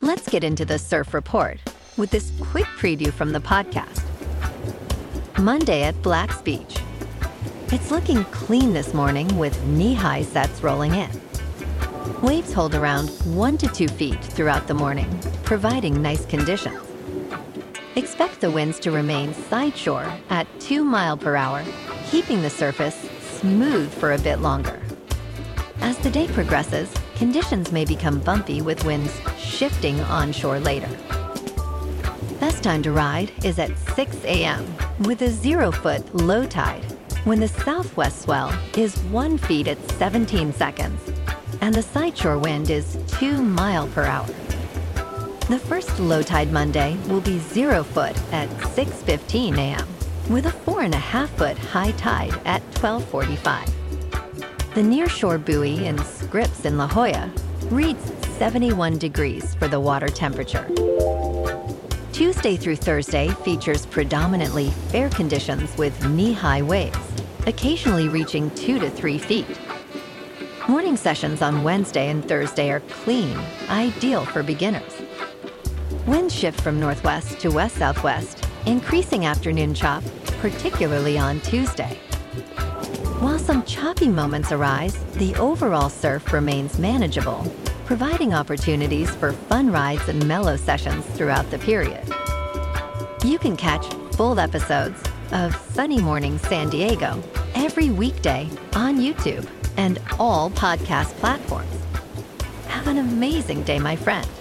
Let's get into the surf report with this quick preview from the podcast. Monday at Black's Beach. It's looking clean this morning with knee-high sets rolling in. Waves hold around 1 to 2 feet throughout the morning, providing nice conditions. Expect the winds to remain side shore at 2 miles per hour, keeping the surface smooth for a bit longer. As the day progresses, conditions may become bumpy with winds shifting onshore later. Best time to ride is at 6 a.m. with a 0-foot low tide when the southwest swell is 1 foot at 17 seconds and the sideshore wind is 2 miles per hour. The first low tide Monday will be 0 foot at 6:15 a.m. with a 4.5-foot high tide at 12:45. The nearshore buoy in Scripps in La Jolla reads 71 degrees for the water temperature. Tuesday through Thursday features predominantly fair conditions with knee-high waves, occasionally reaching 2 to 3 feet. Morning sessions on Wednesday and Thursday are clean, ideal for beginners. Winds shift from northwest to west-southwest, increasing afternoon chop, particularly on Tuesday. While some choppy moments arise, the overall surf remains manageable, providing opportunities for fun rides and mellow sessions throughout the period. You can catch full episodes of Sunny Morning San Diego every weekday on YouTube and all podcast platforms. Have an amazing day, my friend.